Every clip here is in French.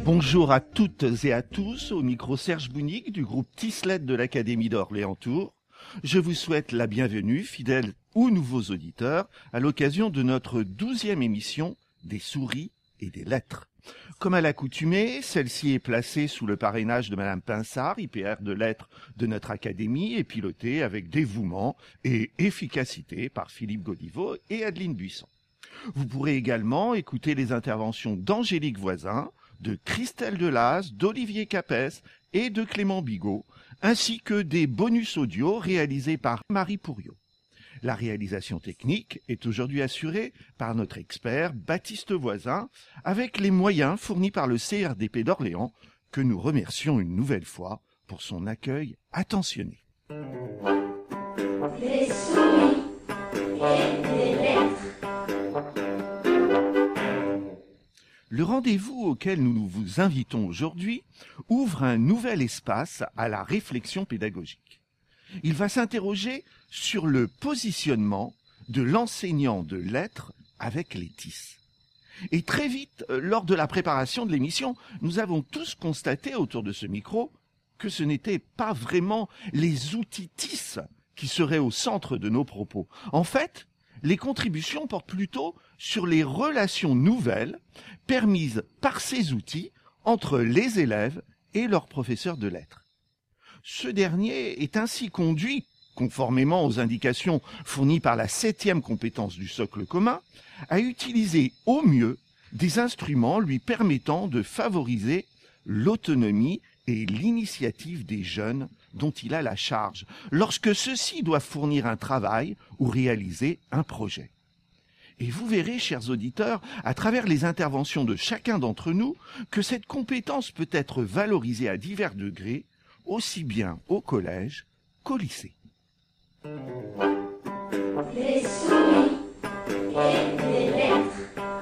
Bonjour à toutes et à tous, au micro Serge Bounig du groupe Tislet de l'Académie d'Orléans-Tours. Je vous souhaite la bienvenue, fidèles ou nouveaux auditeurs, à l'occasion de notre 12e émission des souris et des lettres. Comme à l'accoutumée, celle-ci est placée sous le parrainage de Madame Pinsard, IPR de lettres de notre académie, et pilotée avec dévouement et efficacité par Philippe Godiveau et Adeline Buisson. Vous pourrez également écouter les interventions d'Angélique Voisin, de Christelle Delaz, d'Olivier Capès et de Clément Bigot, ainsi que des bonus audio réalisés par Marie Pourriot. La réalisation technique est aujourd'hui assurée par notre expert Baptiste Voisin, avec les moyens fournis par le CRDP d'Orléans, que nous remercions une nouvelle fois pour son accueil attentionné. Les souris et les lettres. Le rendez-vous auquel nous vous invitons aujourd'hui ouvre un nouvel espace à la réflexion pédagogique. Il va s'interroger sur le positionnement de l'enseignant de lettres avec les TIS. Et très vite, lors de la préparation de l'émission, nous avons tous constaté autour de ce micro que ce n'étaient pas vraiment les outils TIS qui seraient au centre de nos propos. En fait, les contributions portent plutôt sur les relations nouvelles permises par ces outils entre les élèves et leurs professeurs de lettres. Ce dernier est ainsi conduit, conformément aux indications fournies par la 7e compétence du socle commun, à utiliser au mieux des instruments lui permettant de favoriser l'autonomie et l'initiative des jeunes dont il a la charge, lorsque ceux-ci doivent fournir un travail ou réaliser un projet. Et vous verrez, chers auditeurs, à travers les interventions de chacun d'entre nous, que cette compétence peut être valorisée à divers degrés, aussi bien au collège qu'au lycée. Les souris et les lettres.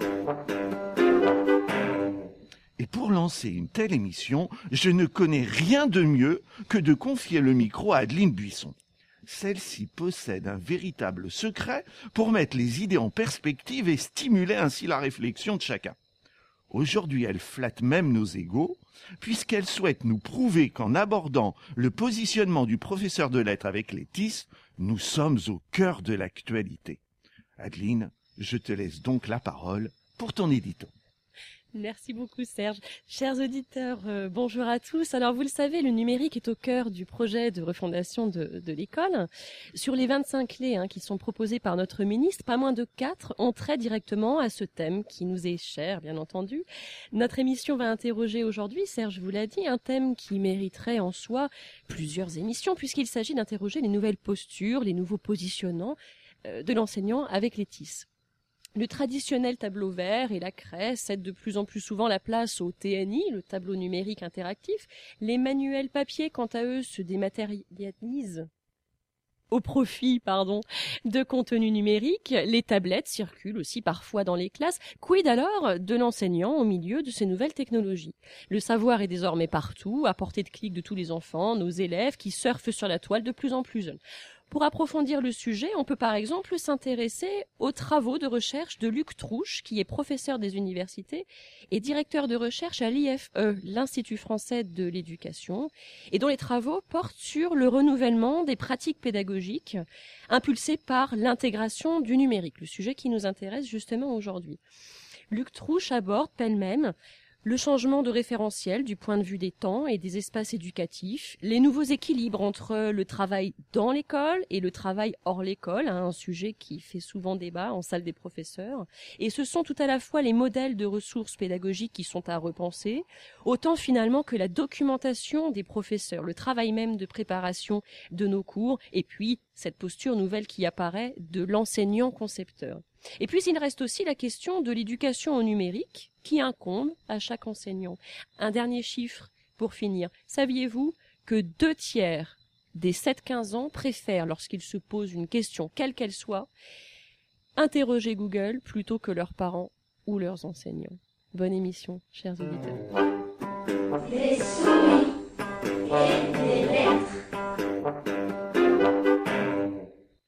Et pour lancer une telle émission, je ne connais rien de mieux que de confier le micro à Adeline Buisson. Celle-ci possède un véritable secret pour mettre les idées en perspective et stimuler ainsi la réflexion de chacun. Aujourd'hui, elle flatte même nos égos, puisqu'elle souhaite nous prouver qu'en abordant le positionnement du professeur de lettres avec les TIS, nous sommes au cœur de l'actualité. Adeline, je te laisse donc la parole pour ton édito. Merci beaucoup Serge. Chers auditeurs, bonjour à tous. Alors vous le savez, le numérique est au cœur du projet de refondation de l'école. Sur les 25 clés qui sont proposées par notre ministre, pas moins de 4 ont trait directement à ce thème qui nous est cher, bien entendu. Notre émission va interroger aujourd'hui, Serge vous l'a dit, un thème qui mériterait en soi plusieurs émissions, puisqu'il s'agit d'interroger les nouvelles postures, les nouveaux positionnants de l'enseignant avec les TIS. Le traditionnel tableau vert et la craie cèdent de plus en plus souvent la place au TNI, le tableau numérique interactif. Les manuels papier, quant à eux, se dématérialisent au profit, de contenus numériques. Les tablettes circulent aussi parfois dans les classes. Quid alors de l'enseignant au milieu de ces nouvelles technologies? Le savoir est désormais partout, à portée de clic de tous les enfants, nos élèves qui surfent sur la toile de plus en plus jeunes. Pour approfondir le sujet, on peut par exemple s'intéresser aux travaux de recherche de Luc Trouche, qui est professeur des universités et directeur de recherche à l'IFE, l'Institut français de l'éducation, et dont les travaux portent sur le renouvellement des pratiques pédagogiques impulsées par l'intégration du numérique, le sujet qui nous intéresse justement aujourd'hui. Luc Trouche aborde pêle-mêle le changement de référentiel du point de vue des temps et des espaces éducatifs, les nouveaux équilibres entre le travail dans l'école et le travail hors l'école, un sujet qui fait souvent débat en salle des professeurs. Et ce sont tout à la fois les modèles de ressources pédagogiques qui sont à repenser, autant finalement que la documentation des professeurs, le travail même de préparation de nos cours, et puis cette posture nouvelle qui apparaît de l'enseignant concepteur. Et puis il reste aussi la question de l'éducation au numérique qui incombe à chaque enseignant. Un dernier chiffre pour finir. Saviez-vous que 2/3 des 7-15 ans préfèrent, lorsqu'ils se posent une question, quelle qu'elle soit, interroger Google plutôt que leurs parents ou leurs enseignants? Bonne émission, chers auditeurs. Les souris et